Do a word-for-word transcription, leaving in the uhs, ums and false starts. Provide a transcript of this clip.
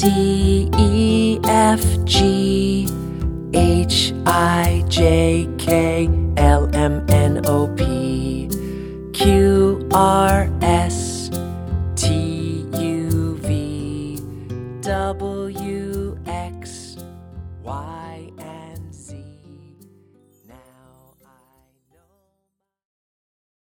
D E F G H I J K L M N O P Q R S T U V W X Y